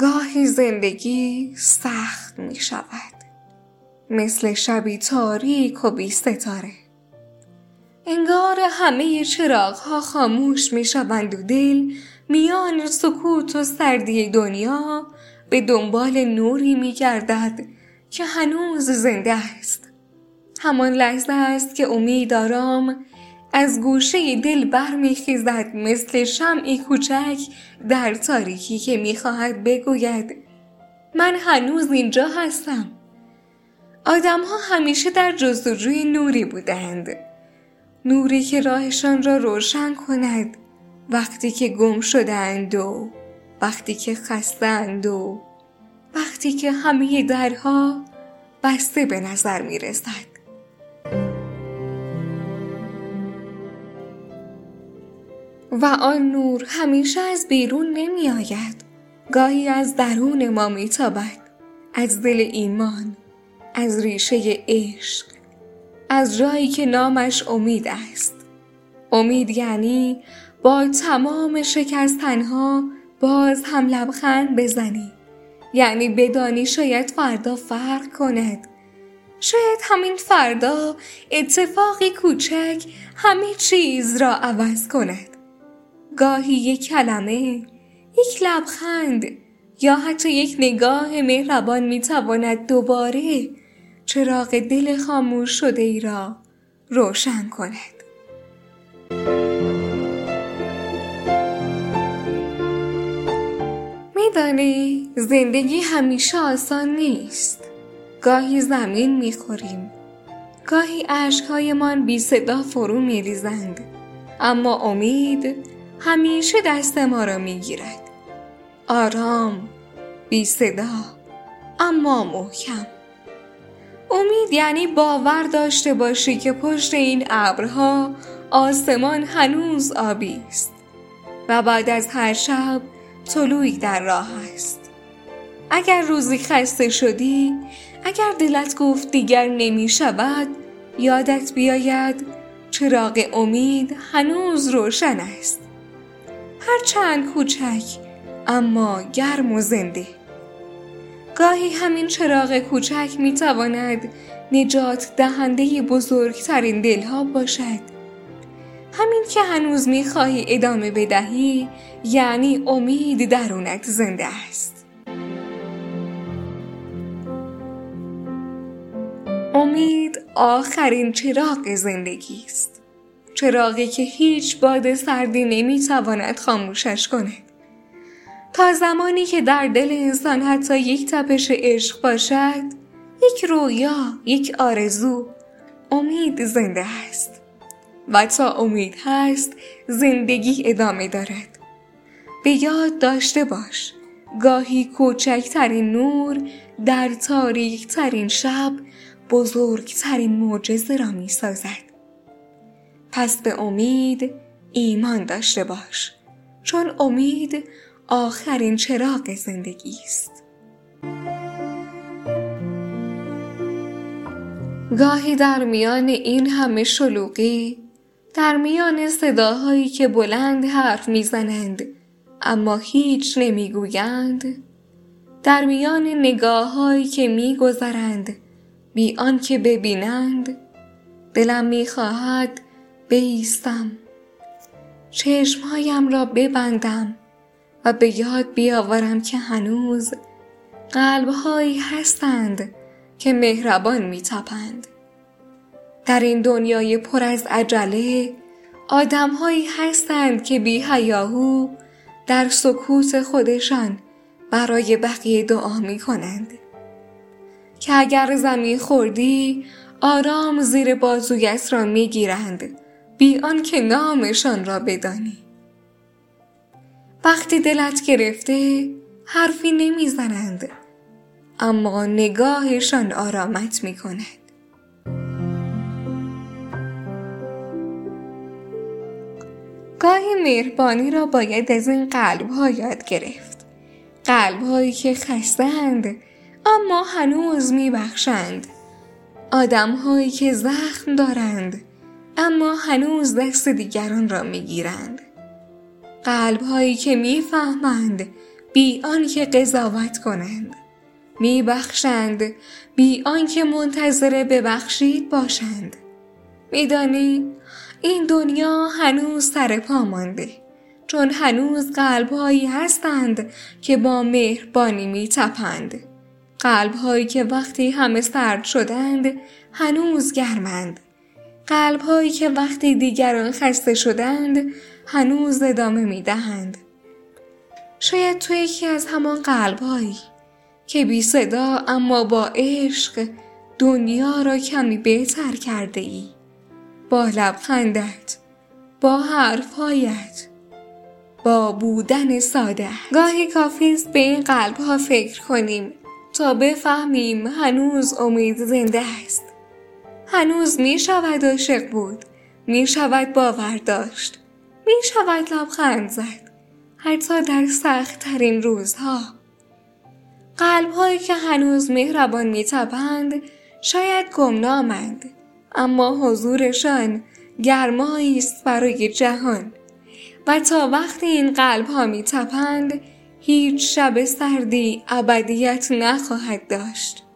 گاهی زندگی سخت می شود، مثل شبی تاریک و بی ستاره. انگار همه چراغ‌ها خاموش می شوند و دل میان سکوت و سردی دنیا به دنبال نوری می گردد که هنوز زنده است. همان لحظه است که امید آرام از گوشه دل برمیخیزد، مثل شمعی کوچک در تاریکی که میخواهد بگوید من هنوز اینجا هستم. آدم‌ها همیشه در جستجوی نوری بودند، نوری که راهشان را روشن کند وقتی که گم شدند و وقتی که خسته‌اند و وقتی که همه درها بسته به نظر میرسد. و آن نور همیشه از بیرون نمی آید، گاهی از درون ما می تابد، از دل ایمان، از ریشه عشق، از جایی که نامش امید است. امید یعنی با تمام شکستنها باز هم لبخند بزنی، یعنی بدانی شاید فردا فرق کند، شاید همین فردا اتفاقی کوچک همه چیز را عوض کند. گاهی یک کلمه، یک لبخند یا حتی یک نگاه مهربان میتواند دوباره چراغ دل خاموش شده ای را روشن کند. میدانی زندگی همیشه آسان نیست. گاهی زمین میخوریم، گاهی اشکهایمان بی صدا فرو میریزند، اما امید همیشه دست ما را میگیرد. آرام، بی صدا، اما محکم. امید یعنی باور داشته باشی که پشت این ابرها آسمان هنوز آبی است و بعد از هر شب طلوعی در راه است. اگر روزی خسته شدی، اگر دلت گفت دیگر نمی شود، یادت بیاید چراغ امید هنوز روشن است، هرچند کوچک اما گرم و زنده. گاهی همین چراغ کوچک می تواند نجات دهنده بزرگترین دلها باشد. همین که هنوز می خواهی ادامه بدهی یعنی امید درونت زنده است. امید آخرین چراغ زندگی است، چراغی که هیچ باد سردی نمی تواند خاموشش کند. تا زمانی که در دل انسان حتی یک تپش عشق باشد، یک رویا، یک آرزو، امید زنده است. و تا امید هست زندگی ادامه دارد. به یاد داشته باش گاهی کوچکترین نور در تاریکترین شب بزرگترین معجزه را می سازد. پس به امید ایمان داشته باش، چون امید آخرین چراغ زندگی است. گاهی در میان این همه شلوغی، در میان صداهایی که بلند حرف میزنند اما هیچ نمیگویند، در میان نگاههایی که میگذرند بی آنکه ببینند، دلم میخواهد بایستم، چشمهایم را ببندم و به یاد بیاورم که هنوز قلبهایی هستند که مهربان میتپند. در این دنیای پر از عجله آدمهایی هستند که بی هیاهو در سکوت خودشان برای بقیه دعا میکنند، که اگر زمین خوردی آرام زیر بازویت را میگیرند بی آنکه نامشان را بدانی. وقتی دلت گرفته حرفی نمیزنند، اما نگاهشان آرامت میکند. گاهی مهربانی را باید از این قلب‌ها یاد گرفت، قلب‌هایی که خسته‌اند اما هنوز میبخشند، آدم‌هایی که زخم دارند اما هنوز دست دیگران را میگیرند، قلب‌هایی که میفهمند بی آنکه قضاوت کنند، می بخشند بی آنکه منتظر ببخشید باشند. میدانی این دنیا هنوز سر پا مانده، چون هنوز قلب‌هایی هستند که با مهربانی می‌تپند، قلب‌هایی که وقتی همه سرد شدند هنوز گرمند، قلب‌هایی که وقتی دیگران خسته شدند هنوز ادامه می‌دهند. شاید تو یکی از همان قلب‌هایی که بی صدا اما با عشق دنیا را کمی بهتر کرده ای، با لبخندت، با حرفهایت، با بودن ساده. گاهی کافی است به این قلب‌ها فکر کنیم تا بفهمیم هنوز امید زنده است. هنوز می شود عاشق بود، می شود باور داشت، می شود لبخند زد، حتی در سخت ترین روزها. قلب‌هایی که هنوز مهربان می‌تپند شاید گمنامند، اما حضورشان گرمایی است برای جهان و تا وقتی این قلب‌ها می‌تپند هیچ شب سردی ابدیت نخواهد داشت.